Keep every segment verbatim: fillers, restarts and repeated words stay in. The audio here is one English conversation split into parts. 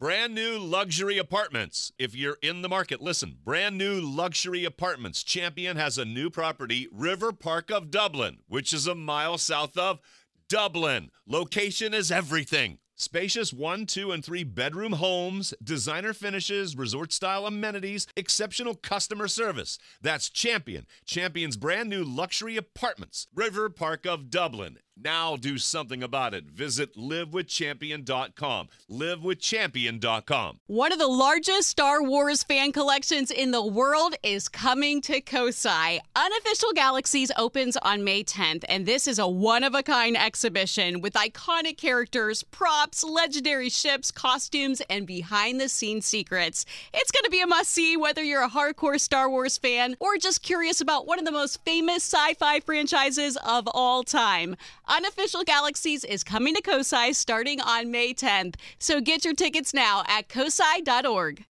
Brand new luxury apartments. If you're in the market, listen. Brand new luxury apartments. Champion has a new property, River Park of Dublin, which is a mile south of Dublin. Location is everything. Spacious one, two, and three bedroom homes, designer finishes, resort-style amenities, exceptional customer service. That's Champion. Champion's brand new luxury apartments. River Park of Dublin. Now do something about it. Visit live with champion dot com. live with champion dot com. One of the largest Star Wars fan collections in the world is coming to Kosai. Unofficial Galaxies opens on May tenth, and this is a one-of-a-kind exhibition with iconic characters, props, legendary ships, costumes, and behind-the-scenes secrets. It's going to be a must-see whether you're a hardcore Star Wars fan or just curious about one of the most famous sci-fi franchises of all time. Unofficial Galaxies is coming to Kosai starting on May tenth. So get your tickets now at kosai dot org.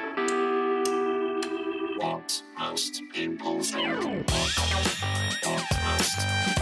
What most people think. What most.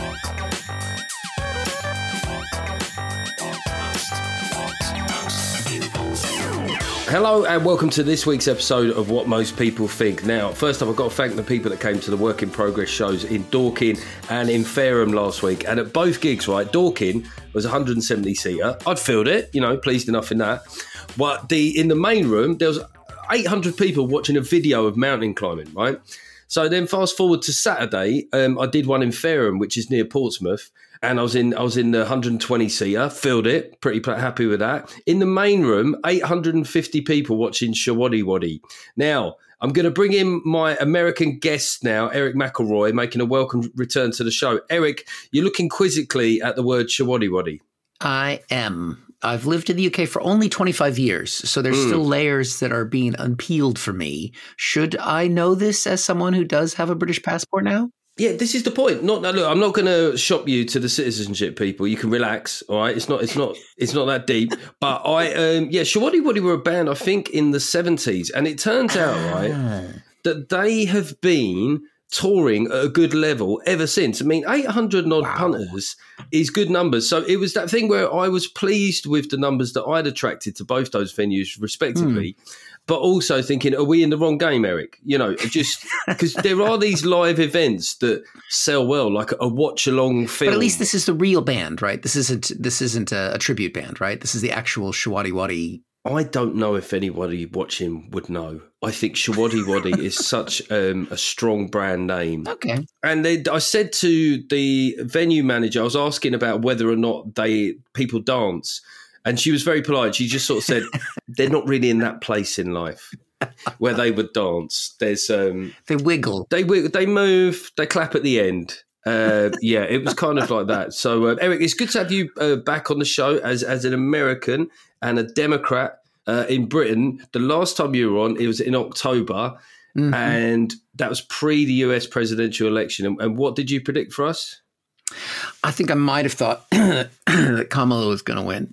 Hello and welcome to this week's episode of What Most People Think. Now, first up, I've got to thank the people that came to the Work in Progress shows in Dorking and in Fareham last week. And at both gigs, right, Dorking was a one hundred seventy seater. I'd filled it, you know, pleased enough in that. But the in the main room, there was eight hundred people watching a video of mountain climbing, right? So then fast forward to Saturday, um, I did one in Fareham, which is near Portsmouth. And I was in I was in the one hundred twenty seater, filled it, pretty happy with that. In the main room, eight hundred fifty people watching Showaddywaddy. Now, I'm going to bring in my American guest now, Eric McElroy, making a welcome return to the show. Eric, you're looking quizzically at the word Showaddywaddy. I am. I've lived in the U K for only twenty-five years, so there's mm. still layers that are being unpeeled for me. Should I know this as someone who does have a British passport now? Yeah, this is the point. Not look, I'm not going to shop you to the citizenship people. You can relax, all right? It's not, it's not, it's not that deep. But I, um, yeah, Showaddywaddy were a band I think in the seventies, and it turns out, right, that they have been touring at a good level ever since. I mean, eight hundred odd wow. punters is good numbers. So it was that thing where I was pleased with the numbers that I'd attracted to both those venues, respectively. Mm. But also thinking, are we in the wrong game, Eric? You know, just because there are these live events that sell well, like a watch-along film. But at least this is the real band, right? This isn't this isn't a, a tribute band, right? This is the actual Showaddywaddy. I don't know if anybody watching would know. I think Showaddywaddy is such um, a strong brand name. Okay. And they, I said to the venue manager, I was asking about whether or not they people dance. And she was very polite. She just sort of said, they're not really in that place in life where they would dance. There's um, They wiggle. They wiggle, they move, they clap at the end. Uh, yeah, it was kind of like that. So, uh, Eric, it's good to have you uh, back on the show as, as an American and a Democrat uh, in Britain. The last time you were on, it was in October, mm-hmm. and that was pre the U S presidential election. And, and what did you predict for us? I think I might have thought that Kamala was going to win.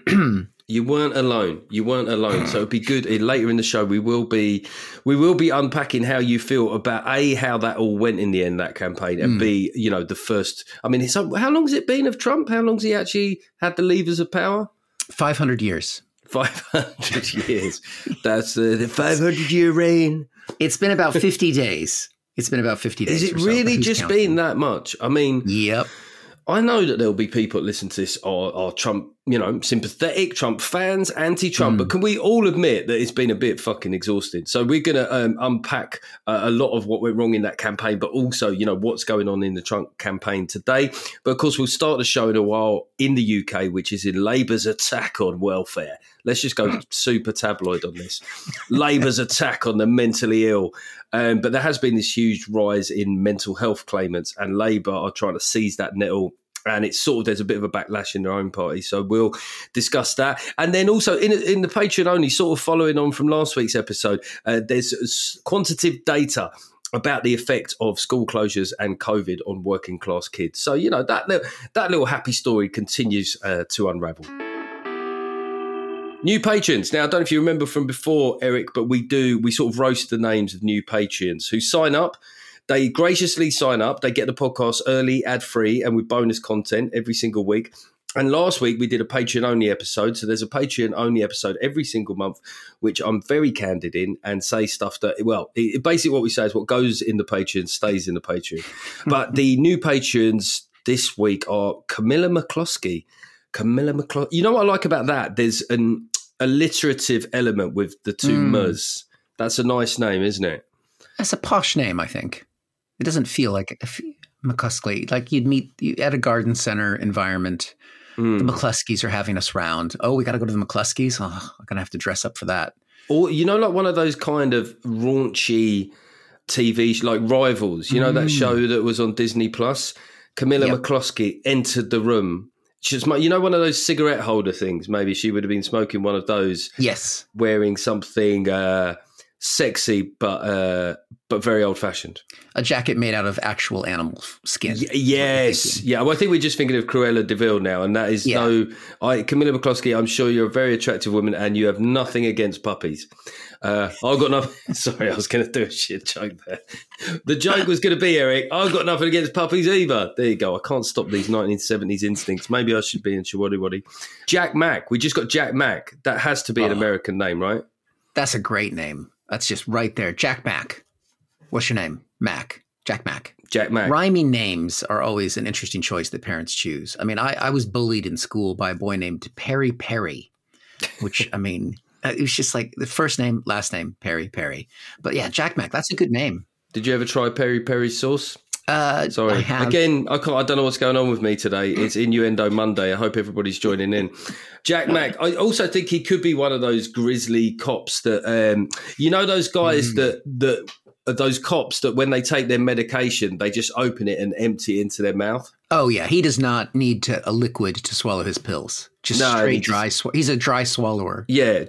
You weren't alone. You weren't alone. So it'd be good. Later in the show, we will be we will be unpacking how you feel about A, how that all went in the end, that campaign, and mm. B, you know, the first. I mean, it's, how long has it been of Trump? How long has he actually had the levers of power? Five hundred years. Five hundred years. That's uh, the five hundred year reign. It's been about fifty days. It's been about fifty days. Is it really so, just counting? Been that much? I mean, yep. I know that there'll be people that listen to this are, are Trump, you know, sympathetic, Trump fans, anti-Trump. Mm. But can we all admit that it's been a bit fucking exhausting? So we're going to um, unpack uh, a lot of what went wrong in that campaign, but also, you know, what's going on in the Trump campaign today. But of course, we'll start the show in a while in the U K, which is in Labour's attack on welfare. Let's just go super tabloid on this. Labour's attack on the mentally ill. Um, but there has been this huge rise in mental health claimants, and Labour are trying to seize that nettle. And it's sort of, there's a bit of a backlash in their own party. So we'll discuss that. And then also in in the Patreon only, sort of following on from last week's episode, uh, there's quantitative data about the effect of school closures and COVID on working class kids. So, you know, that little, that little happy story continues uh, to unravel. New patrons. Now, I don't know if you remember from before, Eric, but we do, we sort of roast the names of new patrons who sign up. They graciously sign up. They get the podcast early, ad-free, and with bonus content every single week. And last week we did a Patreon-only episode. So there's a Patreon-only episode every single month, which I'm very candid in and say stuff that, well, it, basically what we say is what goes in the Patreon stays in the Patreon. But the new Patreons this week are Camilla McCloskey. Camilla McCloskey. You know what I like about that? There's an alliterative element with the two mm. Ms. That's a nice name, isn't it? That's a posh name, I think. It doesn't feel like a McCluskey. Like you'd meet at a garden center environment. Mm. The McCluskeys are having us round. Oh, we got to go to the McCluskeys? Oh, I'm going to have to dress up for that. Or, you know, like one of those kind of raunchy T V, like Rivals, you know, mm. that show that was on Disney Plus? Camilla yep. McCloskey entered the room. She's, you know, one of those cigarette holder things. Maybe she would have been smoking one of those. Yes. Wearing something uh, sexy, but uh, but very old fashioned. A jacket made out of actual animal skin. Y- yes. Yeah. Well, I think we're just thinking of Cruella de Vil now. And that is yeah. no, I, Camilla McCloskey, I'm sure you're a very attractive woman and you have nothing against puppies. Uh, I've got nothing. Sorry, I was going to do a shit joke there. The joke was going to be, Eric, I've got nothing against puppies either. There you go. I can't stop these nineteen seventies instincts. Maybe I should be in Shawaddy Waddy. Jack Mack. We just got Jack Mack. That has to be oh, an American name, right? That's a great name. That's just right there. Jack Mack. What's your name? Mack. Jack Mack. Jack Mack. Rhyming names are always an interesting choice that parents choose. I mean, I, I was bullied in school by a boy named Perry Perry, which, I mean, it was just like the first name, last name, Perry Perry. But yeah, Jack Mack, that's a good name. Did you ever try Perry Perry sauce? Uh, Sorry. Again, I can't, I don't know what's going on with me today. It's Innuendo Monday. I hope everybody's joining in. Jack Mack, I also think he could be one of those grizzly cops that, um, you know, those guys mm. that, that, those cops that when they take their medication, they just open it and empty it into their mouth. Oh, yeah. He does not need to, a liquid to swallow his pills. Just no, straight he dry. Just, sw- he's a dry swallower. Yeah.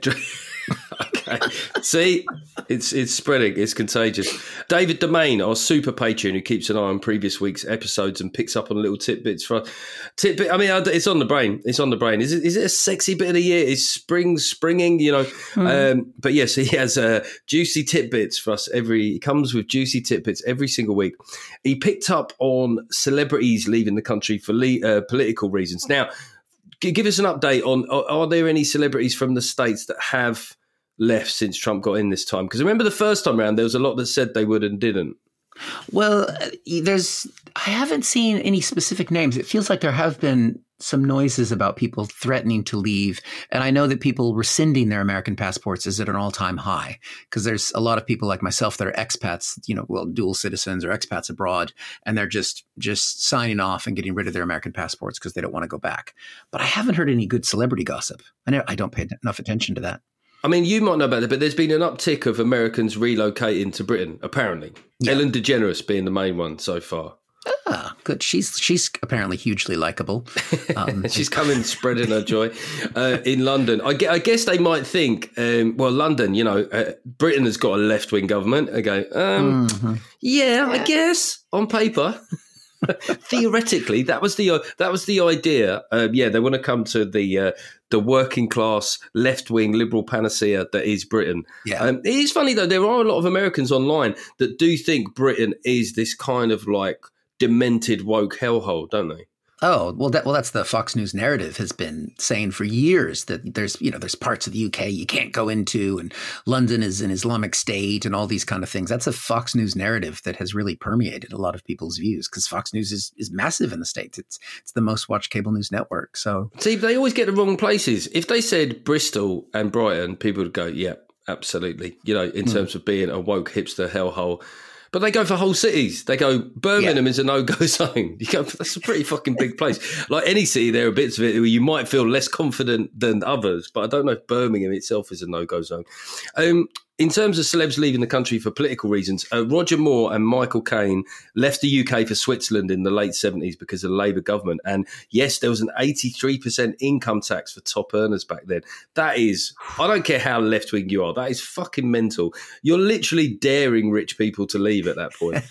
Okay. See, it's it's spreading. It's contagious. David Domain, our super patron who keeps an eye on previous week's episodes and picks up on little tidbits for us. Tidbit. I mean, it's on the brain. It's on the brain. Is it? Is it a sexy bit of the year? Is spring springing? You know. Mm. Um, but yes, he has uh, juicy tidbits for us every. He comes with juicy tidbits every single week. He picked up on celebrities leaving the country for le- uh, political reasons. Now, give us an update on. Are, are there any celebrities from the States that have left since Trump got in this time? Because remember the first time around, there was a lot that said they would and didn't. Well, there's, I haven't seen any specific names. It feels like there have been some noises about people threatening to leave. And I know that people rescinding their American passports is at an all-time high because there's a lot of people like myself that are expats, you know, well, dual citizens or expats abroad, and they're just, just signing off and getting rid of their American passports because they don't want to go back. But I haven't heard any good celebrity gossip. I know I don't pay enough attention to that. I mean, you might know about it, but there's been an uptick of Americans relocating to Britain, apparently. Yeah. Ellen DeGeneres being the main one so far. Ah, good. She's she's apparently hugely likable. Um, she's coming spreading her joy uh, in London. I, I guess they might think, um, well, London, you know, uh, Britain has got a left-wing government. I go, um, mm-hmm. yeah, I guess, on paper. Theoretically, that was the uh, that was the idea. Uh, yeah, they want to come to the uh, the working class left wing liberal panacea that is Britain. Yeah, um, it is funny though. There are a lot of Americans online that do think Britain is this kind of like demented woke hellhole, don't they? Oh, well, that, well, that's the Fox News narrative has been saying for years that there's, you know, there's parts of the U K you can't go into and London is an Islamic state and all these kind of things. That's a Fox News narrative that has really permeated a lot of people's views because Fox News is, is massive in the States. It's it's the most watched cable news network. So see, they always get the wrong places. If they said Bristol and Brighton, people would go, yeah, absolutely. You know, in mm. terms of being a woke hipster hellhole. But they go for whole cities. They go, Birmingham yeah. is a no-go zone. You go, that's a pretty fucking big place. Like any city, there are bits of it where you might feel less confident than others. But I don't know if Birmingham itself is a no-go zone. Um, in terms of celebs leaving the country for political reasons, uh, Roger Moore and Michael Caine left the U K for Switzerland in the late seventies because of the Labour government. And yes, there was an eighty-three percent income tax for top earners back then. That is, I don't care how left-wing you are, that is fucking mental. You're literally daring rich people to leave at that point.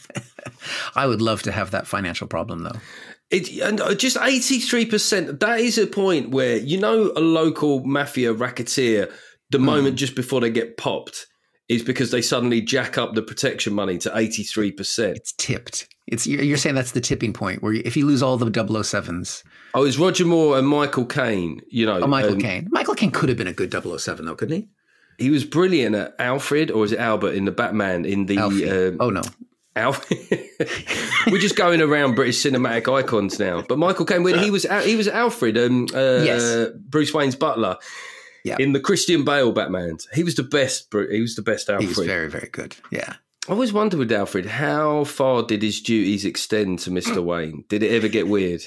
I would love to have that financial problem, though. It, and just eighty-three percent, that is a point where, you know, a local mafia racketeer, the mm. moment just before they get popped, is because they suddenly jack up the protection money to eighty-three percent. It's tipped. It's you're you're saying that's the tipping point where you, if you lose all the double oh sevens. Oh, it's Roger Moore and Michael Caine. You know, Oh, Michael um, Caine. Michael Caine could have been a good double oh seven, though, couldn't he? He was brilliant at Alfred, or is it Albert in the Batman? In the Alfie. um, oh no, Alfred. We're just going around British cinematic icons now. But Michael Caine, when he was Al- he was Alfred, um, uh, Yes. Bruce Wayne's butler. Yeah. In the Christian Bale Batman, he was the best. Bru- He was the best Alfred. he was very, very good. Yeah. I always wondered with Alfred, how far did his duties extend to Mister Wayne? Did it ever get weird?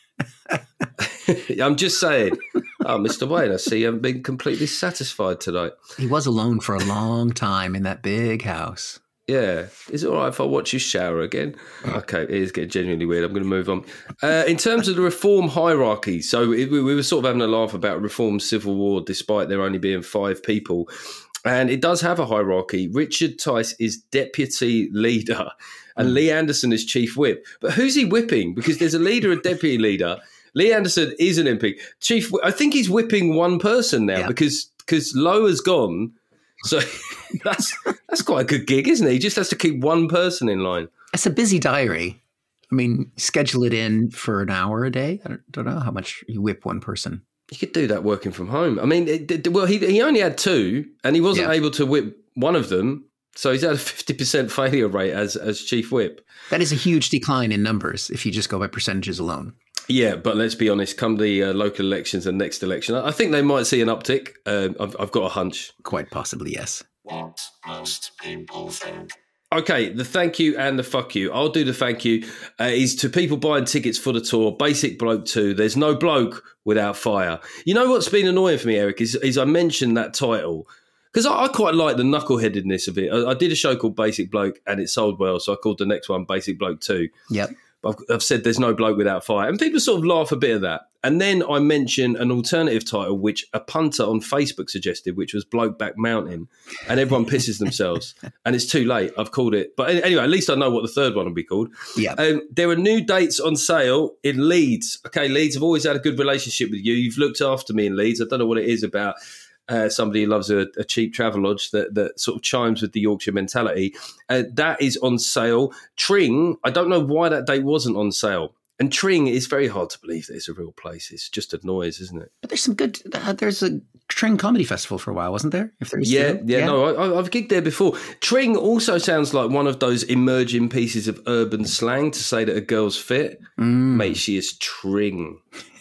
I'm just saying. Oh, Mister Wayne, I see you haven't been completely satisfied tonight. He was alone for a long time in that big house. Yeah. Is it all right if I watch you shower again? Okay, it is getting genuinely weird. I'm going to move on. Uh, in terms of the reform hierarchy, so we, we were sort of having a laugh about reform civil war despite there only being five people. And it does have a hierarchy. Richard Tice is deputy leader and Lee Anderson is chief whip. But who's he whipping? Because there's a leader and deputy leader. Lee Anderson is an M P. Chief, I think he's whipping one person now Yeah. because because Lowe has gone. So that's that's quite a good gig, isn't it? He just has to keep one person in line. It's a busy diary. I mean, schedule it in for an hour a day. I don't, don't know how much you whip one person. You could do that working from home. I mean, it, it- well, he he only had two, and he wasn't Yeah. able to whip one of them. So he's had a fifty percent failure rate as as chief whip. That is a huge decline in numbers if you just go by percentages alone. Yeah, but let's be honest. Come the uh, local elections and next election, I I think they might see an uptick. Um, I've, I've got a hunch. Quite possibly, yes. What most people think. Okay, the thank you and the fuck you. I'll do the thank you. Uh, is to people buying tickets for the tour. Basic Bloke two. There's no bloke without fire. You know what's been annoying for me, Eric, is, is I mentioned that title because I, I quite like the knuckleheadedness of it. I, I did a show called Basic Bloke and it sold well, so I called the next one Basic Bloke two. Yep. I've, I've said there's no bloke without fire. And people sort of laugh a bit at that. And then I mention an alternative title, which a punter on Facebook suggested, which was Bloke Back Mountain. And everyone pisses themselves. And it's too late. I've called it. But anyway, at least I know what the third one will be called. Yeah. Um, there are new dates on sale in Leeds. Okay, Leeds, I've always had a good relationship with you. You've looked after me in Leeds. I don't know what it is about Uh, somebody who loves a, a cheap travel lodge that, that sort of chimes with the Yorkshire mentality. Uh, that is on sale. Tring, I don't know why that date wasn't on sale. And Tring is very hard to believe that it's a real place. It's just a noise, isn't it? But there's some good, uh, there's a Tring Comedy Festival for a while, wasn't there? If there's Yeah, yeah, no, I, I've gigged there before. Tring also sounds like one of those emerging pieces of urban slang to say that a girl's fit. Mm. Mate, she is Tring.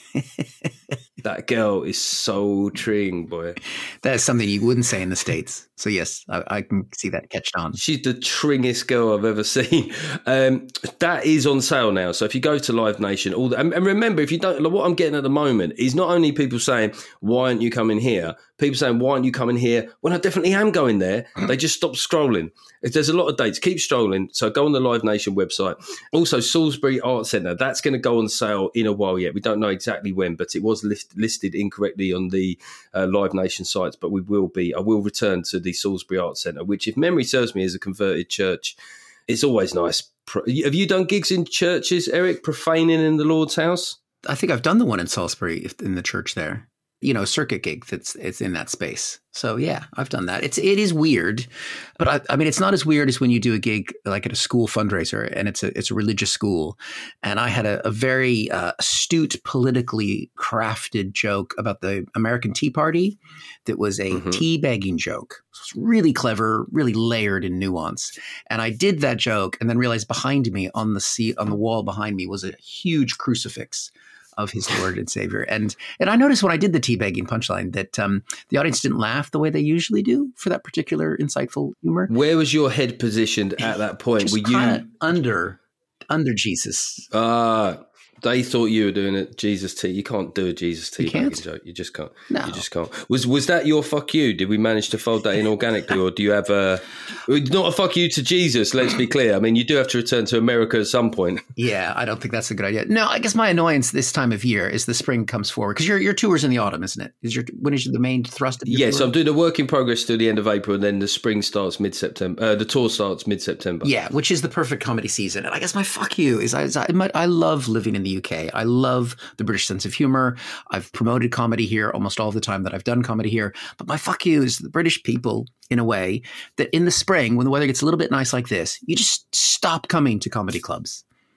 That girl is so Tring, boy. That is something you wouldn't say in the States. So yes, I, I can see that catched on. She's the tringest girl I've ever seen. Um, that is on sale now. So if you go to Live Nation, all the, and, and remember, if you don't, like, what I'm getting at the moment is not only people saying, why aren't you coming here? People saying, why aren't you coming here? When I definitely am going there. They just stop scrolling. If there's a lot of dates, keep strolling. So go on the Live Nation website. Also, Salisbury Arts Centre, that's going to go on sale in a while yet. We don't know exactly when, but it was list, listed incorrectly on the uh, Live Nation sites, but we will be. I will return to the Salisbury Arts Centre, which, if memory serves me, is a converted church. It's always nice. Pro- Have you done gigs in churches, Eric, profaning in the Lord's house? I think I've done the one in Salisbury if- in the church there. You know, circuit gig that's it's in that space. So yeah, I've done that. It's it is weird, but I, I mean, it's not as weird as when you do a gig like at a school fundraiser, and it's a it's a religious school. And I had a, a very uh, astute, politically crafted joke about the American Tea Party that was a Mhm. teabagging joke. It was really clever, really layered in nuance. And I did that joke, and then realized behind me on the seat on the wall behind me was a huge crucifix of his Lord and Savior. And and I noticed when I did the teabagging punchline that um, the audience didn't laugh the way they usually do for that particular insightful humor. Where was your head positioned at that point? Just Were kinda you under under Jesus. Ah, they thought you were doing a Jesus tea. You can't do a Jesus tea You can't? joke. You just can't. No. You just can't. Was was that your fuck you? Did we manage to fold that in organically, or do you have a not a fuck you to Jesus? Let's be clear. I mean, you do have to return to America at some point. Yeah, I don't think that's a good idea. No, I guess my annoyance this time of year is the spring comes forward because your your tour's in the autumn, isn't it? Is your when is the main thrust of your Yes, tour? I'm doing a work in progress to the end of April, and then the spring starts mid September. Uh, the tour starts mid September. Yeah, which is the perfect comedy season. And I guess my fuck you is I, I, I love living in the U K. I love the British sense of humor. I've promoted comedy here almost all the time that I've done comedy here. But my fuck you is the British people, in a way, that in the spring, when the weather gets a little bit nice like this, you just stop coming to comedy clubs.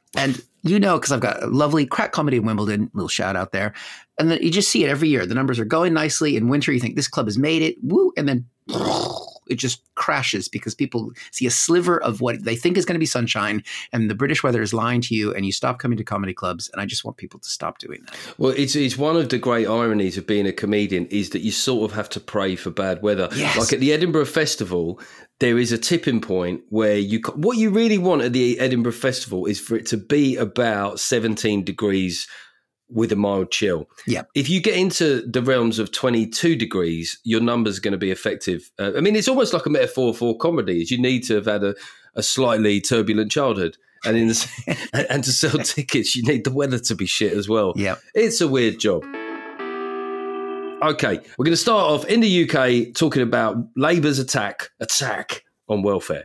And you know, because I've got a lovely crack comedy in Wimbledon, little shout out there. And then you just see it every year. The numbers are going nicely. In winter, you think this club has made it. Woo. And then it just crashes because people see a sliver of what they think is going to be sunshine. And the British weather is lying to you. And you stop coming to comedy clubs. And I just want people to stop doing that. Well, it's, it's one of the great ironies of being a comedian is that you sort of have to pray for bad weather. Yes. Like at the Edinburgh Festival, there is a tipping point where you what you really want at the Edinburgh Festival is for it to be about seventeen degrees with a mild chill. Yeah. If you get into the realms of twenty-two degrees, your numbers are going to be effective. Uh, I mean, it's almost like a metaphor for comedy. Is you need to have had a, a slightly turbulent childhood. And in the, and to sell tickets, you need the weather to be shit as well. Yeah. It's a weird job. Okay, we're going to start off in the U K talking about Labour's attack, attack on welfare.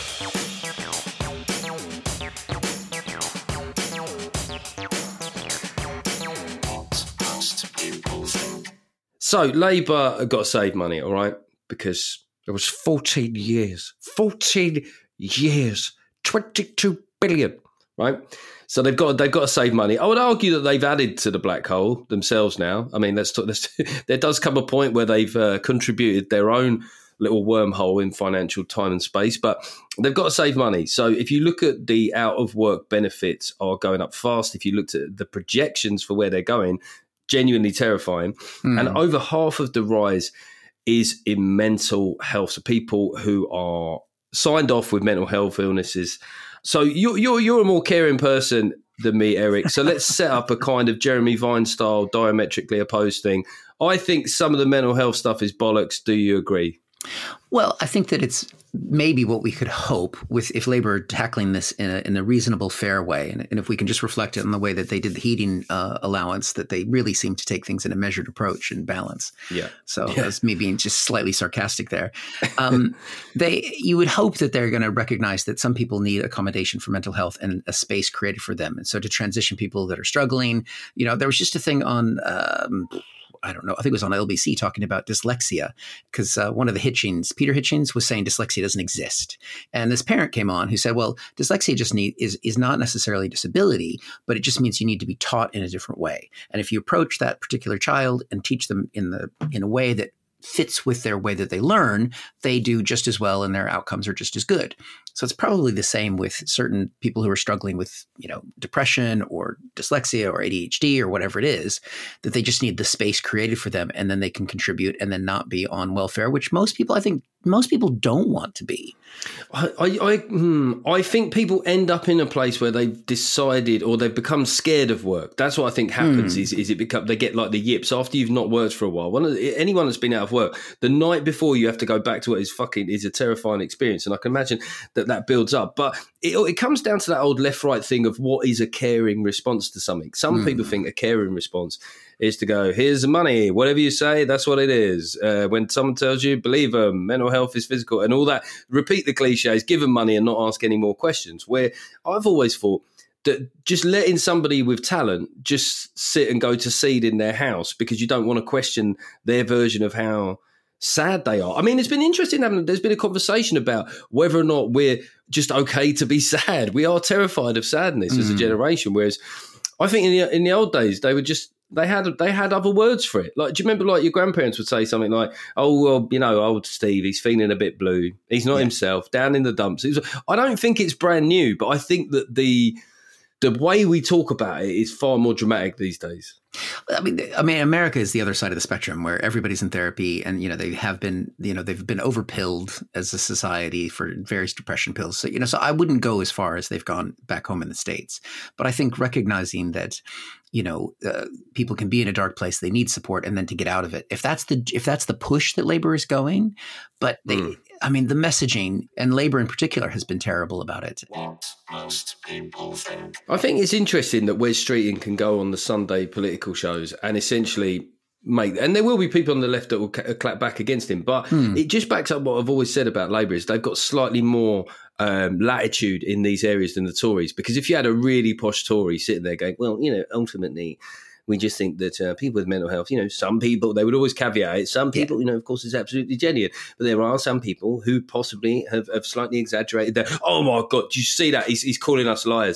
So Labour have got to save money, all right? Because it was fourteen years, fourteen years, twenty-two billion, right? So they've got they've got to save money. I would argue that they've added to the black hole themselves now. I mean, let's, let's, there does come a point where they've uh, contributed their own little wormhole in financial time and space, but they've got to save money. So if you look at the out of work benefits are going up fast. If you looked at the projections for where they're going, genuinely terrifying. Mm. And over half of the rise is in mental health. So people who are signed off with mental health illnesses. So you're, you're, you're a more caring person than me, Eric. So let's set up a kind of Jeremy Vine style diametrically opposed thing. I think some of the mental health stuff is bollocks. Do you agree? Well, I think that it's maybe what we could hope with if Labour are tackling this in a, in a reasonable, fair way. And, and if we can just reflect it on the way that they did the heating uh, allowance, that they really seem to take things in a measured approach and balance. Yeah. So yeah. that's me being just slightly sarcastic there. Um, they, you would hope that they're going to recognize that some people need accommodation for mental health and a space created for them. And so to transition people that are struggling, you know, there was just a thing on um, I don't know, I think it was on L B C talking about dyslexia because uh, one of the Hitchings, Peter Hitchings, was saying dyslexia doesn't exist. And this parent came on who said, well, dyslexia just need, is, is not necessarily a disability, but it just means you need to be taught in a different way. And if you approach that particular child and teach them in the in a way that fits with their way that they learn, they do just as well and their outcomes are just as good. So it's probably the same with certain people who are struggling with, you know, depression or dyslexia or A D H D or whatever it is, that they just need the space created for them and then they can contribute and then not be on welfare, which most people, I think most people don't want to be. I, I, I, hmm, I think people end up in a place where they've decided or they've become scared of work. That's what I think happens. Mm. Is, is it become they get like the yips after you've not worked for a while. One of the, anyone that's been out of work, the night before you have to go back to work is fucking is a terrifying experience, and I can imagine that that builds up. But it, it comes down to that old left-right thing of what is a caring response to something. Some mm. people think a caring response is to go, here's the money, whatever you say, that's what it is. Uh, when someone tells you, believe them, mental health is physical and all that, repeat the cliches, give them money and not ask any more questions. Where I've always thought that just letting somebody with talent just sit and go to seed in their house because you don't want to question their version of how sad they are. I mean, it's been interesting having, there's been a conversation about whether or not we're just okay to be sad. We are terrified of sadness mm. as a generation, whereas I think in the, in the old days, they were just, They had they had other words for it. Like, do you remember, like, your grandparents would say something like, "Oh, well, you know, old Steve, he's feeling a bit blue. He's not yeah. himself. Down in the dumps." It was, I don't think it's brand new, but I think that the the way we talk about it is far more dramatic these days. I mean, I mean, America is the other side of the spectrum where everybody's in therapy, and you know they have been, you know, they've been overpilled as a society for various depression pills. So you know, so I wouldn't go as far as they've gone back home in the States, but I think recognizing that, you know, uh, people can be in a dark place, they need support, and then to get out of it. If that's the if that's the push that Labour is going, but they, mm. I mean, the messaging and Labour in particular has been terrible about it. What most people think. I think it's interesting that Wes Streeting can go on the Sunday political shows and essentially make, and there will be people on the left that will clap back against him, but hmm. it just backs up what I've always said about Labour is they've got slightly more um, latitude in these areas than the Tories. Because if you had a really posh Tory sitting there going, well, you know, ultimately we just think that uh, people with mental health, you know, some people, they would always caveat it. Some people, yeah. you know, of course, it's absolutely genuine. But there are some people who possibly have, have slightly exaggerated that. Oh, my God, do you see that? He's, he's calling us liars.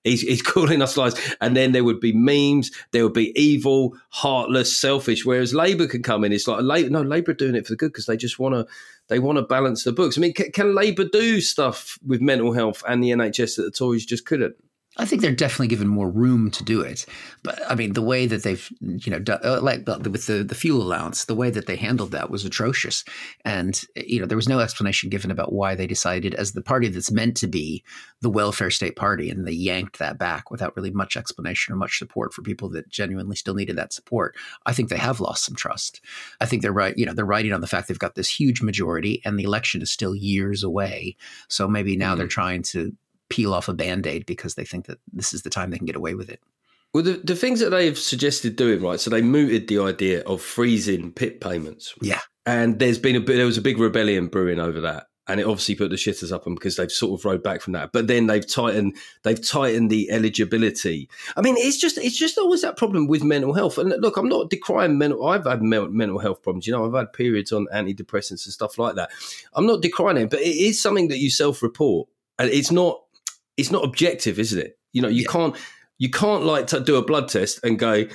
He's, he's calling us liars. And then there would be memes. There would be evil, heartless, selfish. Whereas Labour can come in. It's like, no, Labour are doing it for the good because they just want to they want to balance the books. I mean, can, can Labour do stuff with mental health and the N H S that the Tories just couldn't? I think they're definitely given more room to do it. But I mean, the way that they've, you know, done, uh, like with the, the fuel allowance, the way that they handled that was atrocious. And, you know, there was no explanation given about why they decided, as the party that's meant to be the welfare state party, and they yanked that back without really much explanation or much support for people that genuinely still needed that support. I think they have lost some trust. I think they're right. You know, they're riding on the fact they've got this huge majority and the election is still years away. So maybe now mm-hmm. they're trying to peel off a Band-Aid because they think that this is the time they can get away with it. Well, the, the things that they've suggested doing, right, so they mooted the idea of freezing P I P payments. Yeah. And there's been a bit, there was a big rebellion brewing over that. And it obviously put the shitters up on because they've sort of rode back from that. But then they've tightened, they've tightened the eligibility. I mean, it's just, it's just always that problem with mental health. And look, I'm not decrying mental, I've had mental health problems. You know, I've had periods on antidepressants and stuff like that. I'm not decrying it, but it is something that you self-report. And it's not, it's not objective, isn't it? You know, you yeah. can't, you can't like to do a blood test and go,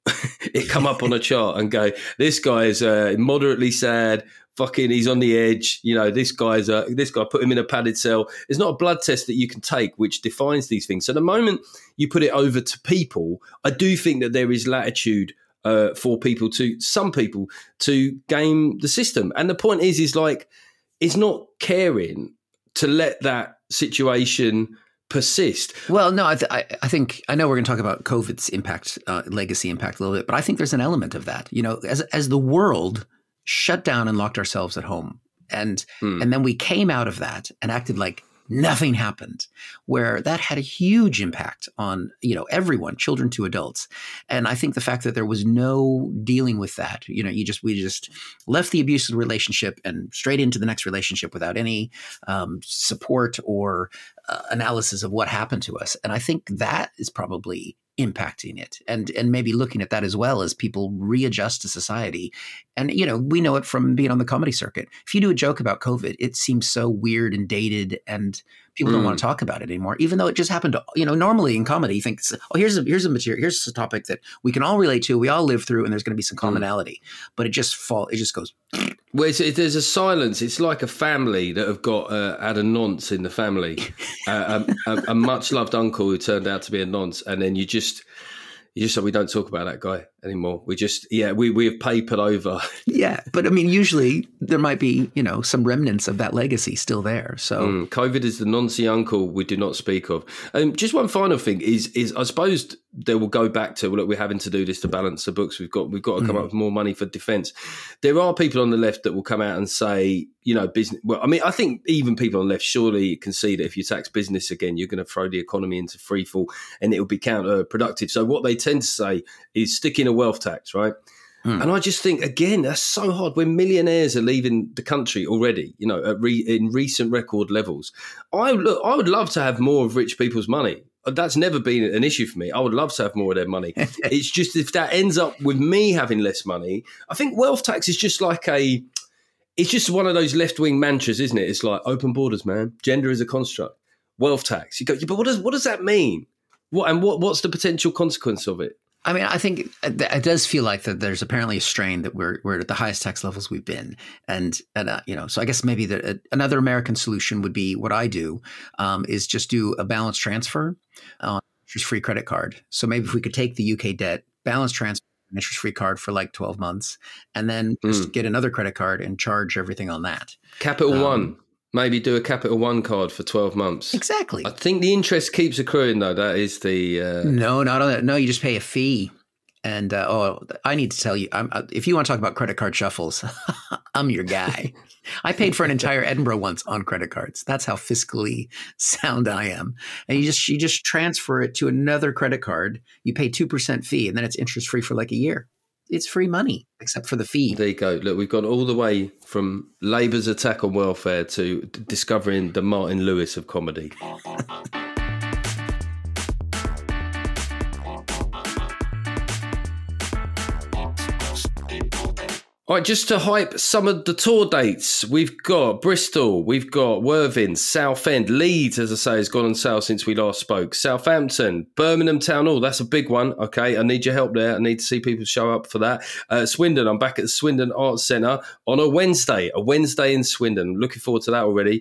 it come up on a chart and go, this guy is uh, moderately sad, fucking, he's on the edge. You know, this guy's uh, this guy put him in a padded cell. It's not a blood test that you can take which defines these things. So the moment you put it over to people, I do think that there is latitude uh, for people to, some people to game the system. And the point is, is like, it's not caring to let that situation persist. Well, no, I, th- I, I think I know we're going to talk about COVID's impact, uh, legacy impact a little bit, but I think there's an element of that. You know, as as the world shut down and locked ourselves at home, and mm. and then we came out of that and acted like nothing happened, where that had a huge impact on, you know, everyone, children to adults. And I think the fact that there was no dealing with that, you know, you just, we just left the abusive relationship and straight into the next relationship without any um, support or uh, analysis of what happened to us. And I think that is probably impacting it, and and maybe looking at that as well as people readjust to society. And, you know, we know it from being on the comedy circuit. If you do a joke about COVID, it seems so weird and dated, and people mm. don't want to talk about it anymore, even though it just happened to, you know, normally in comedy, you think, oh, here's a, here's a material, here's a topic that we can all relate to, we all live through, and there's going to be some commonality, mm. but it just fall, it just goes. Well, it's, it, there's a silence. It's like a family that have got uh, had a nonce in the family, uh, a, a, a much loved uncle who turned out to be a nonce, and then you just, you just say, we don't talk about that guy anymore. We just, yeah, we we have papered over. Yeah, but I mean, usually there might be, you know, some remnants of that legacy still there. So mm, COVID is the noncy uncle we do not speak of. Um, just one final thing is, is I suppose they will go back to, well, look, we're having to do this to balance the books. We've got, we've got to come mm. up with more money for defence. There are people on the left that will come out and say, you know, business. Well, I mean, I think even people on the left surely can see that if you tax business again, you're going to throw the economy into freefall and it will be counterproductive. So what they tend to say is stick in a wealth tax, right? Mm. And I just think, again, that's so hard when millionaires are leaving the country already, you know, at re- in recent record levels. I look, I would love to have more of rich people's money. That's never been an issue for me. I would love to have more of their money. It's just if that ends up with me having less money, I think wealth tax is just like a, it's just one of those left-wing mantras, isn't it? It's like open borders, man. Gender is a construct. Wealth tax. You go, but what does what does that mean? What and what what's the potential consequence of it? I mean, I think it does feel like that there's apparently a strain that we're we're at the highest tax levels we've been. And, and uh, you know, so I guess maybe the, uh, another American solution would be what I do um, is just do a balance transfer on interest-free credit card. So maybe if we could take the U K debt, balance transfer, an interest-free card for like twelve months, and then just mm. get another credit card and charge everything on that. Capital um, One. Maybe do a Capital One card for twelve months. Exactly. I think the interest keeps accruing, though. That is the... Uh... No, not on that. No, you just pay a fee. And, uh, oh, I need to tell you, I'm, uh, if you want to talk about credit card shuffles, I'm your guy. I paid for an entire Edinburgh once on credit cards. That's how fiscally sound I am. And you just you just transfer it to another credit card. You pay two percent fee, and then it's interest-free for like a year. It's free money, except for the fee. There you go. Look, we've gone all the way from Labour's attack on welfare to d- discovering the Martin Lewis of comedy. All right, just to hype some of the tour dates, we've got Bristol, we've got Worthing, Southend, Leeds, as I say, has gone on sale since we last spoke, Southampton, Birmingham Town Hall, that's a big one, okay, I need your help there, I need to see people show up for that. Uh, Swindon, I'm back at the Swindon Arts Centre on a Wednesday, a Wednesday in Swindon, looking forward to that already.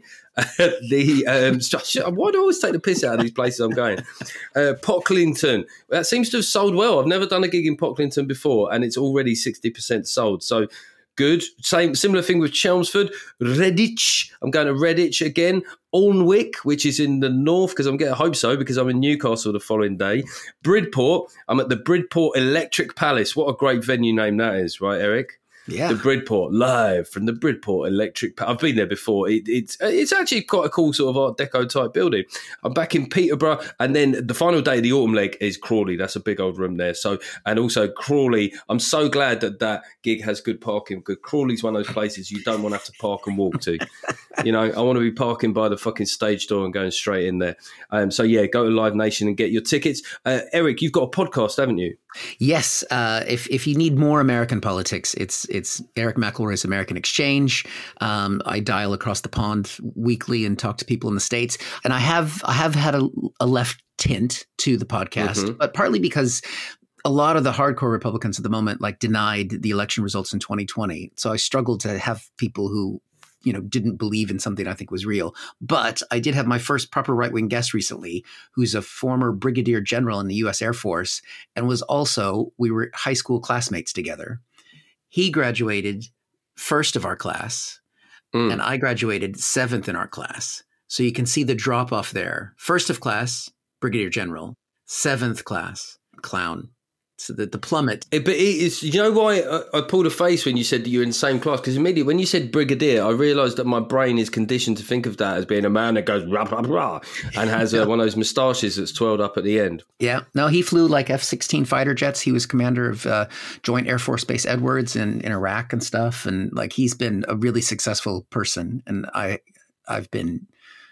the um, why do I always take the piss out of these places I'm going? Uh, Pocklington, that seems to have sold well. I've never done a gig in Pocklington before, and it's already sixty percent sold. So good. Same similar thing with Chelmsford, Redditch. I'm going to Redditch again. Alnwick, which is in the north, because I'm getting I hope so because I'm in Newcastle the following day. Bridport, I'm at the Bridport Electric Palace. What a great venue name that is, right, Eric? Yeah, the Bridport, live from the Bridport Electric. I've been there before. It, it's it's actually quite a cool sort of Art Deco type building. I'm back in Peterborough, and then the final day of the autumn leg is Crawley. That's a big old room there. So, and also Crawley. I'm so glad that that gig has good parking, because Crawley's one of those places you don't want to have to park and walk to. You know, I want to be parking by the fucking stage door and going straight in there. Um, so yeah, go to Live Nation and get your tickets. Uh, Eric, you've got a podcast, haven't you? Yes. Uh, if if you need more American politics, it's it's Eric McElroy's American Exchange. Um, I dial across the pond weekly and talk to people in the States. And I have I have had a, a left tint to the podcast, mm-hmm. but partly because a lot of the hardcore Republicans at the moment like denied the election results in twenty twenty. So I struggled to have people who you know, didn't believe in something I think was real. But I did have my first proper right-wing guest recently, who's a former brigadier general in the U S Air Force, and was also, we were high school classmates together. He graduated first of our class, mm. and I graduated seventh in our class. So you can see the drop-off there. First of class, brigadier general. Seventh class, clown. So the, the plummet. It, but it is, you know why I, I pulled a face when you said that you were in the same class? Because immediately when you said brigadier, I realised that my brain is conditioned to think of that as being a man that goes rah, rah, rah, and has uh, one of those moustaches that's twirled up at the end. Yeah. No, he flew like F sixteen fighter jets. He was commander of uh, Joint Air Force Base Edwards in, in Iraq and stuff. And like he's been a really successful person. And I, I've been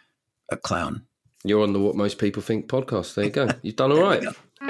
a clown. You're on the What Most People Think podcast. There you go. You've done all right.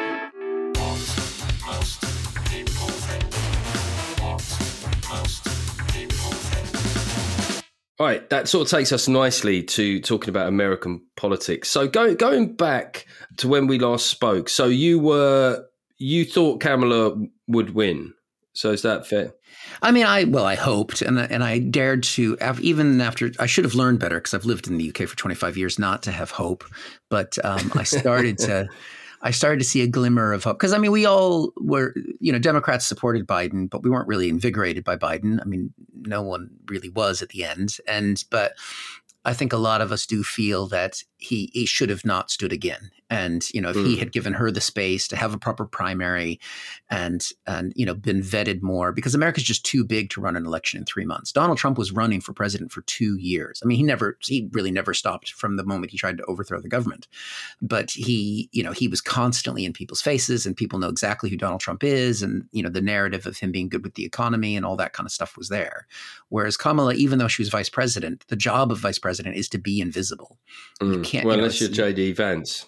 All right, that sort of takes us nicely to talking about American politics. So go, going back to when we last spoke, so you were you thought Kamala would win. So is that fair? I mean, I well, I hoped, and and I dared to, even after I should have learned better because I've lived in the U K for twenty-five years, not to have hope. But um, I started to. I started to see a glimmer of hope because, I mean, we all were, you know, Democrats supported Biden, but we weren't really invigorated by Biden. I mean, no one really was at the end. And but I think a lot of us do feel that he, he should have not stood again. And, you know, if mm. he had given her the space to have a proper primary and, and, you know, been vetted more, because America's just too big to run an election in three months. Donald Trump was running for president for two years. I mean, he never, he really never stopped from the moment he tried to overthrow the government. But he, you know, he was constantly in people's faces and people know exactly who Donald Trump is. And, you know, the narrative of him being good with the economy and all that kind of stuff was there. Whereas Kamala, even though she was vice president, the job of vice president is to be invisible. Mm. You can't, well, you know, unless you're J D Vance.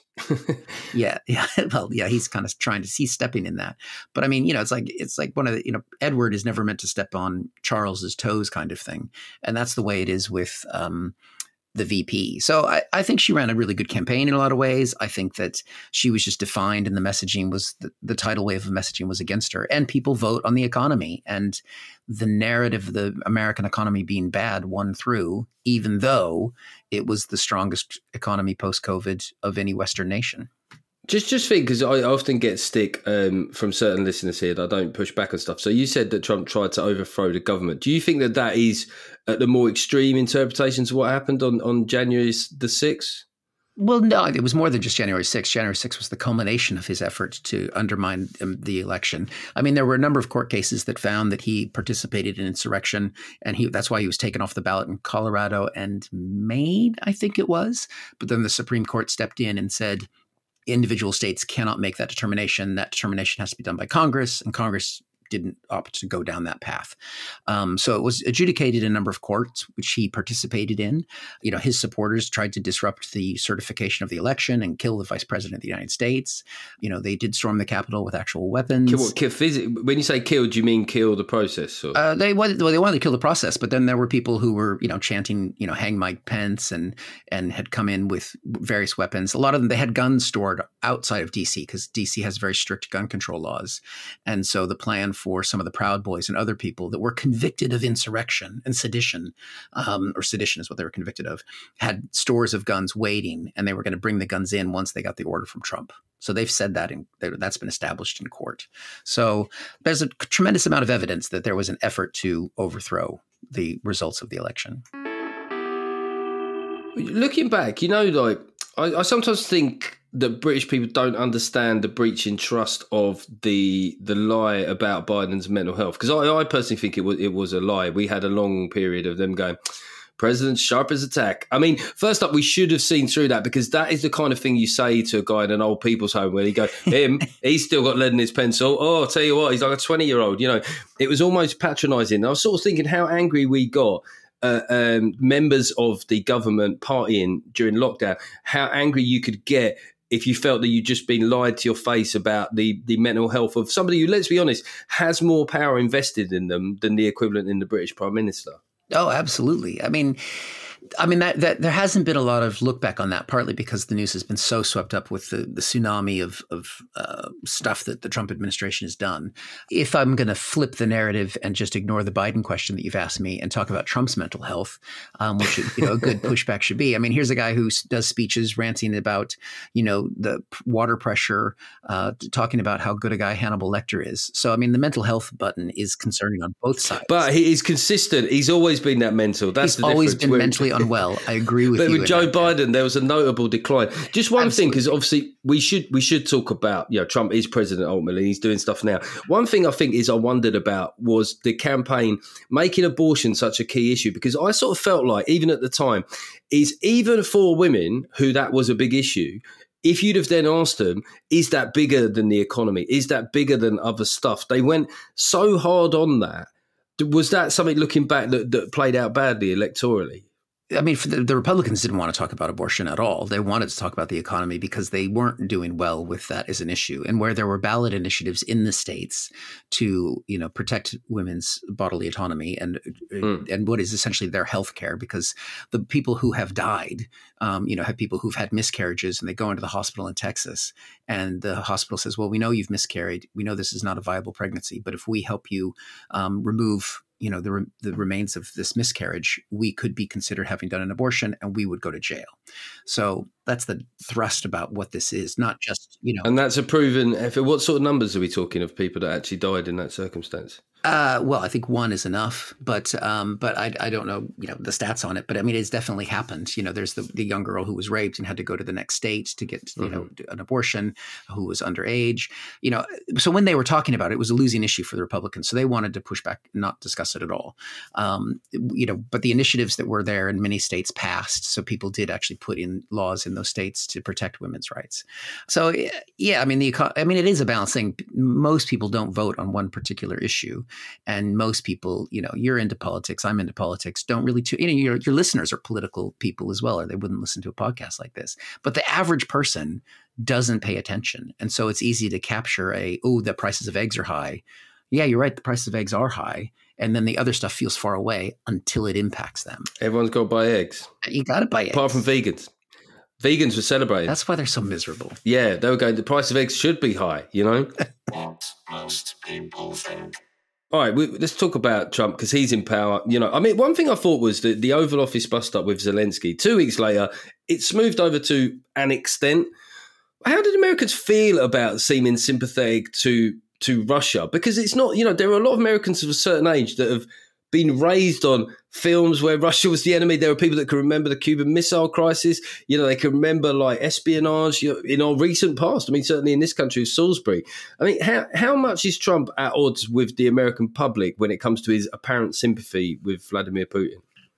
yeah, yeah. Well, yeah, he's kind of trying to, he's stepping in that. But I mean, you know, it's like, it's like one of the, you know, Edward is never meant to step on Charles's toes kind of thing. And that's the way it is with um, the V P. So I, I think she ran a really good campaign in a lot of ways. I think that she was just defined and the messaging was, the, the tidal wave of messaging was against her. And people vote on the economy. And the narrative of the American economy being bad won through, even though it was the strongest economy post-COVID of any Western nation. Just just think, because I often get stick um, from certain listeners here that I don't push back on stuff. So you said that Trump tried to overthrow the government. Do you think that that is uh, the more extreme interpretations of what happened on, on January the sixth? Well, no, it was more than just January sixth. January sixth was the culmination of his effort to undermine um, the election. I mean, there were a number of court cases that found that he participated in insurrection, and he that's why he was taken off the ballot in Colorado and Maine, I think it was. But then the Supreme Court stepped in and said individual states cannot make that determination. That determination has to be done by Congress, and Congress didn't opt to go down that path. Um, so it was adjudicated in a number of courts, which he participated in. You know, his supporters tried to disrupt the certification of the election and kill the vice president of the United States. You know, they did storm the Capitol with actual weapons. Kill, what, kill, phys- when you say kill, do you mean kill the process? Or? Uh, they wanted, well, they wanted to kill the process, but then there were people who were, you know, chanting, you know, hang Mike Pence and and had come in with various weapons. A lot of them, they had guns stored outside of D C because D C has very strict gun control laws. And so the plan for some of the Proud Boys and other people that were convicted of insurrection and sedition, um, or sedition is what they were convicted of, had stores of guns waiting, and they were going to bring the guns in once they got the order from Trump. So they've said that in, that's been established in court. So there's a tremendous amount of evidence that there was an effort to overthrow the results of the election. Looking back, you know, like I, I sometimes think that British people don't understand the breach in trust of the the lie about Biden's mental health. Because I, I personally think it was it was a lie. We had a long period of them going, President sharp as a tack. I mean, first up, we should have seen through that, because that is the kind of thing you say to a guy in an old people's home where he go, him, he's still got lead in his pencil. Oh, I'll tell you what, he's like a twenty-year-old. You know, it was almost patronising. I was sort of thinking how angry we got. Uh, um, members of the government partying during lockdown, how angry you could get if you felt that you'd just been lied to your face about the, the mental health of somebody who, let's be honest, has more power invested in them than the equivalent in the British Prime Minister. Oh, absolutely. I mean, I mean, that, that there hasn't been a lot of look back on that, partly because the news has been so swept up with the, the tsunami of, of uh, stuff that the Trump administration has done. If I'm going to flip the narrative and just ignore the Biden question that you've asked me and talk about Trump's mental health, um, which you know a good pushback should be. I mean, here's a guy who does speeches ranting about, you know, the water pressure, uh, talking about how good a guy Hannibal Lecter is. So, I mean, the mental health button is concerning on both sides. But he is consistent. He's always been that mental. That's He's the always difference. been mentally unwell. I agree with but you. But with Joe Biden, there was a notable decline. Just one Absolutely. thing, because obviously we should we should talk about, you know, Trump is president ultimately. He's doing stuff now. One thing I think is I wondered about was the campaign making abortion such a key issue, because I sort of felt like, even at the time, is even for women who that was a big issue, if you'd have then asked them, is that bigger than the economy? Is that bigger than other stuff? They went so hard on that. Was that something, looking back, that, that played out badly electorally? I mean, for the, the Republicans didn't want to talk about abortion at all. They wanted to talk about the economy because they weren't doing well with that as an issue. And where there were ballot initiatives in the states to, you know, protect women's bodily autonomy and mm. and what is essentially their health care, because the people who have died, um, you know, have people who've had miscarriages, and they go into the hospital in Texas, and the hospital says, well, we know you've miscarried. We know this is not a viable pregnancy, but if we help you um, remove you know, the re- the remains of this miscarriage, we could be considered having done an abortion, and we would go to jail. So that's the thrust about what this is, not just, you know. And that's a proven effort. What sort of numbers are we talking of people that actually died in that circumstance? Uh, well, I think one is enough, but um, but I, I don't know, you know, the stats on it. But I mean, it's definitely happened. You know, there's the, the young girl who was raped and had to go to the next state to get, you mm-hmm. know, an abortion, who was underage. You know, so when they were talking about it, it was a losing issue for the Republicans. So they wanted to push back, not discuss it at all. Um, you know, but the initiatives that were there in many states passed. So people did actually put in laws in those states to protect women's rights. So yeah, I mean, the I mean, it is a balancing. Most people don't vote on one particular issue. And most people, you know, you're into politics, I'm into politics, don't really, too, you know, your, your listeners are political people as well, or they wouldn't listen to a podcast like this. But the average person doesn't pay attention. And so it's easy to capture a, oh, the prices of eggs are high. Yeah, you're right. The prices of eggs are high. And then the other stuff feels far away until it impacts them. Everyone's got to buy eggs. You got to buy eggs. Apart from vegans. Vegans were celebrating. That's why they're so miserable. Yeah, they were going, the price of eggs should be high, you know? What most people think. All right, we, let's talk about Trump because he's in power. You know, I mean, one thing I thought was that the Oval Office bust-up with Zelensky, two weeks later, it's moved over to an extent. How did Americans feel about seeming sympathetic to to Russia? Because it's not, you know, there are a lot of Americans of a certain age that have been raised on films where Russia was the enemy. There are people that can remember the Cuban Missile Crisis. You know, they can remember like espionage you know, in our recent past. I mean, certainly in this country, Salisbury. I mean, how how much is Trump at odds with the American public when it comes to his apparent sympathy with Vladimir Putin?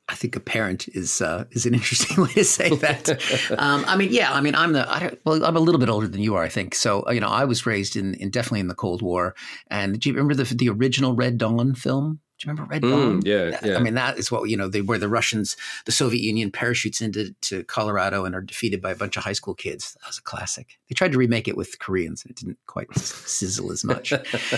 I think apparent is uh, is an interesting way to say that. um, I mean, yeah, I mean, I'm the I don't, well, I'm a little bit older than you are, I think. So you know, I was raised in, in definitely in the Cold War. And do you remember the the original Red Dawn film? Do you remember Red Dawn? Mm, yeah, yeah. I mean, that is what, you know, they where the Russians, the Soviet Union parachutes into to Colorado and are defeated by a bunch of high school kids. That was a classic. They tried to remake it with Koreans and it didn't quite sizzle as much.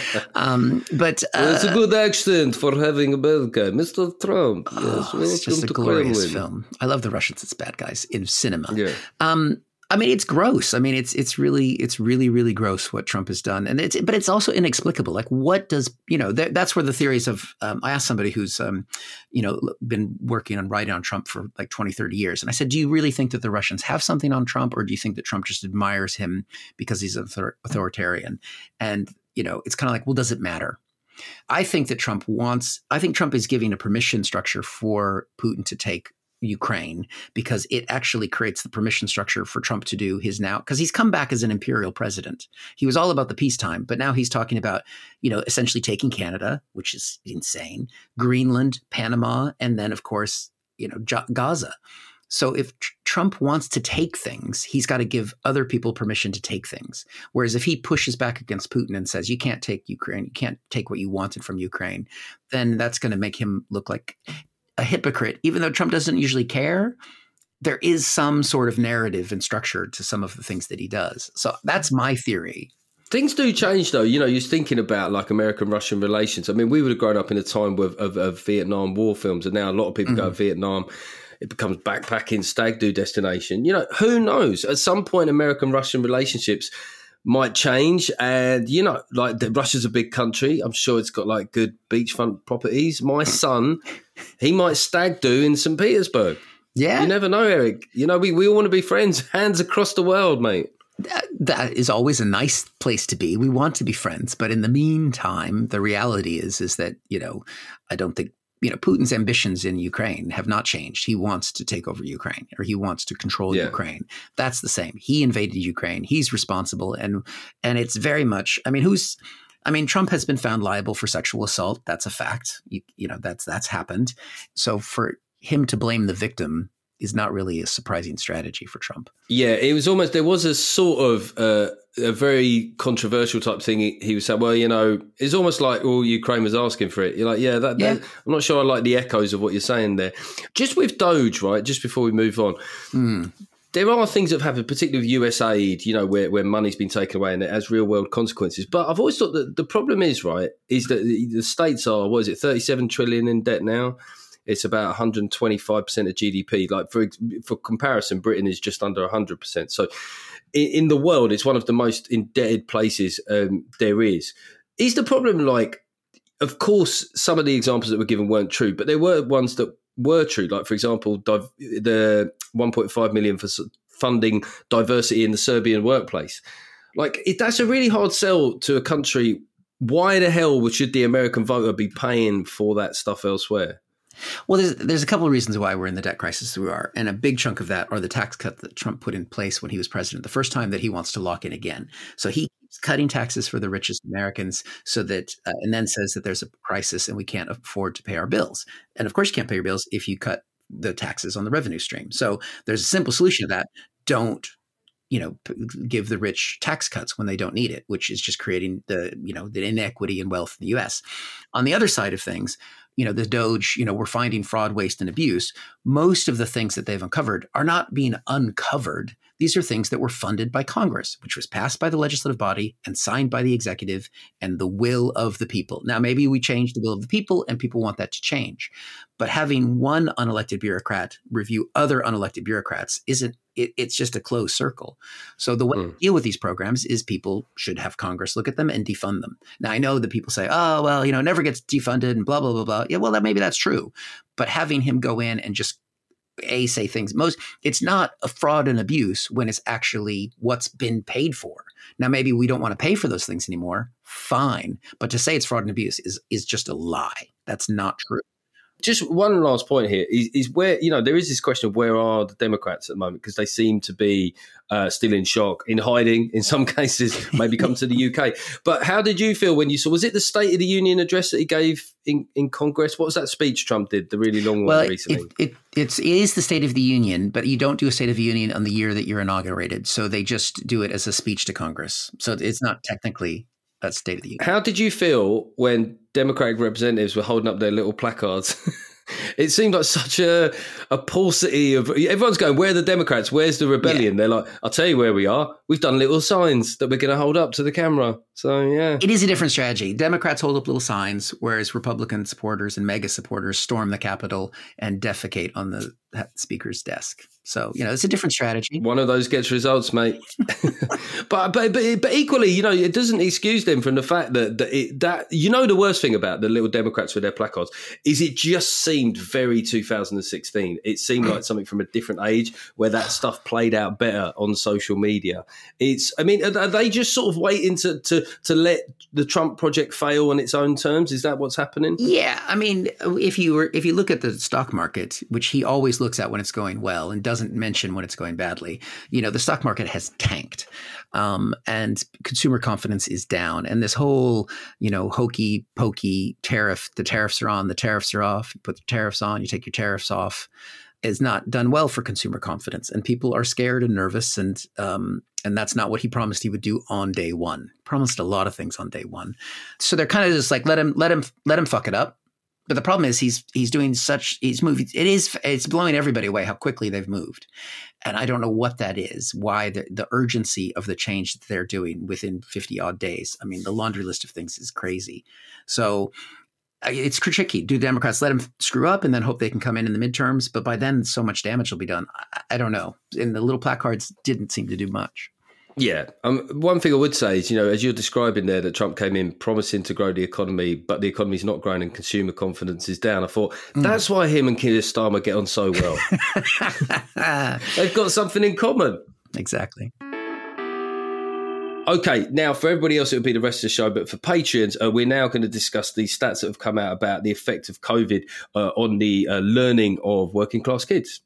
Um, but uh, well, it's a good accent for having a bad guy, Mister Trump. Oh, yes, it's just a to glorious Kremlin. film. I love the Russians as bad guys in cinema. Yeah. Um, I mean, it's gross. I mean, it's it's really it's really really gross what Trump has done, and it's but it's also inexplicable. Like, what does you know? Th- that's where the theories of. Um, I asked somebody who's um, you know been working on writing on Trump for like twenty, thirty years, and I said, "Do you really think that the Russians have something on Trump, or do you think that Trump just admires him because he's author- authoritarian?" And you know, it's kind of like, well, does it matter? I think that Trump wants. I think Trump is giving a permission structure for Putin to take Ukraine because it actually creates the permission structure for Trump to do his now, because he's come back as an imperial president. He was all about the peacetime, but now he's talking about, you know, essentially taking Canada, which is insane, Greenland, Panama, and then of course, you know, J- Gaza. So if tr- Trump wants to take things, he's got to give other people permission to take things. Whereas if he pushes back against Putin and says, you can't take Ukraine, you can't take what you wanted from Ukraine, then that's going to make him look like a hypocrite. Even though Trump doesn't usually care, there is some sort of narrative and structure to some of the things that he does. So that's my theory. Things do change, though. You know, you're thinking about like American-Russian relations. I mean, we would have grown up in a time of, of, of Vietnam War films, and now a lot of people mm-hmm. go to Vietnam. It becomes backpacking, stag do destination. You know, who knows? At some point, American-Russian relationships might change, and you know, like the, Russia's a big country. I'm sure it's got like good beachfront properties. My son, he might stag do in Saint Petersburg. Yeah, you never know, Eric. You know, we, we all want to be friends, hands across the world, mate. That, that is always a nice place to be. We want to be friends, but in the meantime, the reality is is that you know, I don't think. You know, Putin's ambitions in Ukraine have not changed. He wants to take over Ukraine, or he wants to control yeah. Ukraine. That's the same. He invaded Ukraine. He's responsible. And and it's very much, I mean, who's, I mean, Trump has been found liable for sexual assault. That's a fact. You, you know, that's that's happened. So for him to blame the victim is not really a surprising strategy for Trump. Yeah, it was almost, there was a sort of uh, a very controversial type thing. He, he was saying, well, you know, it's almost like, well, Ukraine was asking for it. You're like, yeah, that, yeah. that, I'm not sure I like the echoes of what you're saying there. Just with Doge, right, just before we move on, mm. there are things that have happened, particularly with U S aid, you know, where, where money's been taken away and it has real world consequences. But I've always thought that the problem is, right, is that the states are, what is it, thirty-seven trillion in debt now? It's about one hundred twenty-five percent of G D P. Like for for comparison, Britain is just under one hundred percent. So in, in the world, it's one of the most indebted places um, there is. Is the problem like, of course, some of the examples that were given weren't true, but there were ones that were true. Like, for example, div- the one point five million for funding diversity in the Serbian workplace. Like, it, that's a really hard sell to a country. Why the hell should the American voter be paying for that stuff elsewhere? Well, there's, there's a couple of reasons why we're in the debt crisis we are. And a big chunk of that are the tax cut that Trump put in place when he was president, the first time that he wants to lock in again. So he keeps cutting taxes for the richest Americans so that, uh, and then says that there's a crisis and we can't afford to pay our bills. And of course you can't pay your bills if you cut the taxes on the revenue stream. So there's a simple solution to that. Don't, you know, give the rich tax cuts when they don't need it, which is just creating the, you know, the inequity in wealth in the U S. On the other side of things, you know, the Doge, you know, we're finding fraud, waste, and abuse. Most of the things that they've uncovered are not being uncovered. These are things that were funded by Congress, which was passed by the legislative body and signed by the executive and the will of the people. Now, maybe we change the will of the people and people want that to change. But having one unelected bureaucrat review other unelected bureaucrats isn't, it, it's just a closed circle. So the way mm. to deal with these programs is people should have Congress look at them and defund them. Now, I know that people say, oh, well, you know, it never gets defunded and blah, blah, blah, blah. Yeah, well, that maybe that's true. But having him go in and just A, say things, most, it's not a fraud and abuse when it's actually what's been paid for. Now, maybe we don't want to pay for those things anymore. Fine. But to say it's fraud and abuse is, is just a lie. That's not true. Just one last point here is, is where, you know, there is this question of where are the Democrats at the moment, because they seem to be uh, still in shock, in hiding in some cases, maybe come to the U K. But how did you feel when you saw, was it the State of the Union address that he gave in, in Congress? What was that speech Trump did, the really long well, one recently? It, it, it's, it is the State of the Union, but you don't do a State of the Union on the year that you're inaugurated. So they just do it as a speech to Congress. So it's not technically a State of the Union. How did you feel when Democratic representatives were holding up their little placards? It seemed like such a, a paucity of... Everyone's going, where are the Democrats? Where's the rebellion? Yeah. They're like, I'll tell you where we are. We've done little signs that we're going to hold up to the camera. So, yeah. It is a different strategy. Democrats hold up little signs, whereas Republican supporters and MAGA supporters storm the Capitol and defecate on the speaker's desk. So, you know, it's a different strategy. One of those gets results, mate. but, but but but equally, you know, it doesn't excuse them from the fact that that, it, that you know, the worst thing about the little Democrats with their placards is it just seemed very two thousand sixteen. It seemed like something from a different age where that stuff played out better on social media. It's, I mean, are, are they just sort of waiting to, to to let the Trump project fail on its own terms? Is that what's happening? Yeah, I mean, if you were if you look at the stock market, which he always looks at when it's going well and doesn't mention when it's going badly, you know, the stock market has tanked, um, and consumer confidence is down. And this whole, you know, hokey pokey tariff, the tariffs are on, the tariffs are off, you put the tariffs on, you take your tariffs off, is not done well for consumer confidence. And people are scared and nervous. And, um, and that's not what he promised he would do on day one. He promised a lot of things on day one. So they're kind of just like, let him, let him, let him fuck it up. But the problem is he's he's doing such he's moving. It is it's blowing everybody away how quickly they've moved, and I don't know what that is. Why the the urgency of the change that they're doing within fifty odd days. I mean, the laundry list of things is crazy. So it's tricky. Do Democrats let him screw up and then hope they can come in in the midterms? But by then, so much damage will be done. I, I don't know. And the little placards didn't seem to do much. Yeah. Um, one thing I would say is, you know, as you're describing there, that Trump came in promising to grow the economy, but the economy's not growing and consumer confidence is down. I thought, mm. that's why him and Keir Starmer get on so well. They've got something in common. Exactly. Okay, now for everybody else, it will be the rest of the show. But for Patreons, uh, we're now going to discuss the stats that have come out about the effect of COVID uh, on the uh, learning of working class kids.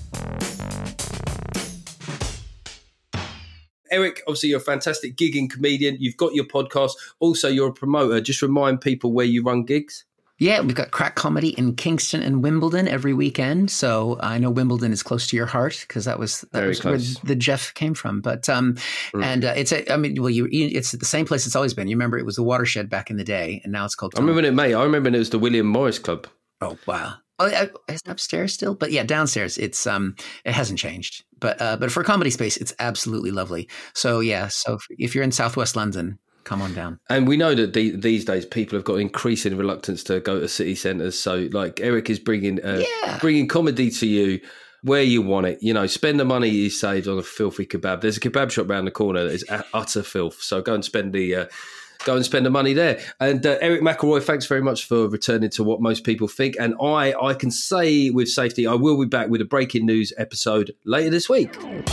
Eric, obviously you're a fantastic gigging comedian. You've got your podcast. Also, you're a promoter. Just remind people where you run gigs. Yeah, we've got Crack Comedy in Kingston and Wimbledon every weekend. So I know Wimbledon is close to your heart because that was, that was where the Jeff came from. But um, mm. and uh, it's a, I mean, well, you, it's the same place it's always been. You remember it was the Watershed back in the day, and now it's called. I remember it, mate. I remember it was the William Morris Club. Oh wow. Oh, is it upstairs still? But yeah, downstairs. It's um, it hasn't changed. But uh, but for a comedy space, it's absolutely lovely. So yeah, so if, if you're in Southwest London, come on down. And we know that the, these days people have got increasing reluctance to go to city centres. So like Eric is bringing uh, yeah. bringing comedy to you where you want it. You know, spend the money you saved on a filthy kebab. There's a kebab shop around the corner that is utter filth. So go and spend the. Uh, Go and spend the money there. And uh, Eric McElroy, thanks very much for returning to What Most People Think. And I, I can say with safety, I will be back with a breaking news episode later this week.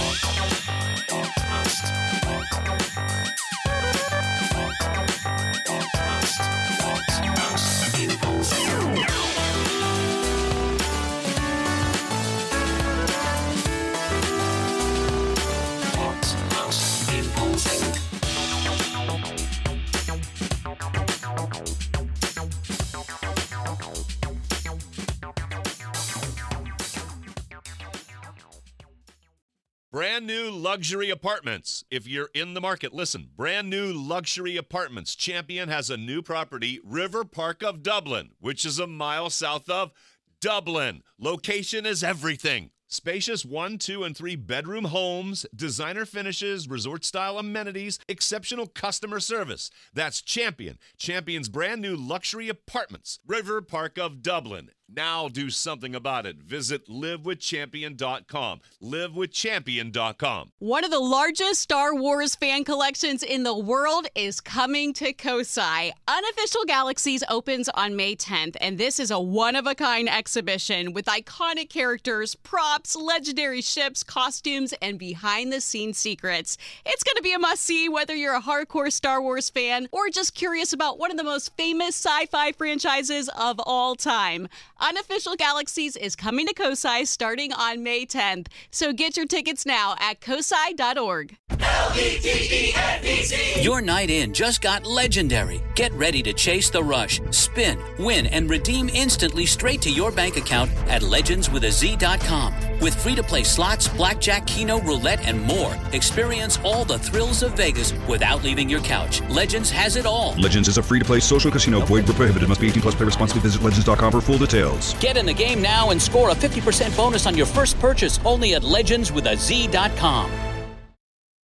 Brand new luxury apartments. If you're in the market, listen. Brand new luxury apartments. Champion has a new property, River Park of Dublin, which is a mile south of Dublin. Location is everything. Spacious one, two, and three bedroom homes, designer finishes, resort-style amenities, exceptional customer service. That's Champion. Champion's brand new luxury apartments, River Park of Dublin. Now do something about it. Visit live with champion dot com. live with champion dot com. One of the largest Star Wars fan collections in the world is coming to Kosai. Unofficial Galaxies opens on May tenth, and this is a one-of-a-kind exhibition with iconic characters, props, legendary ships, costumes, and behind-the-scenes secrets. It's going to be a must-see whether you're a hardcore Star Wars fan or just curious about one of the most famous sci-fi franchises of all time. Unofficial Galaxies is coming to Kosai starting on May tenth. So get your tickets now at kosai dot org. L E G E N D Z. Your night in just got legendary. Get ready to chase the rush, spin, win, and redeem instantly straight to your bank account at legends with a z dot com. With free-to-play slots, blackjack, keno, roulette, and more, experience all the thrills of Vegas without leaving your couch. Legends has it all. Legends is a free-to-play social casino. Void where prohibited. Must be eighteen plus. Play responsibly. Visit legends dot com for full details. Get in the game now and score a fifty percent bonus on your first purchase only at legends with a z dot com.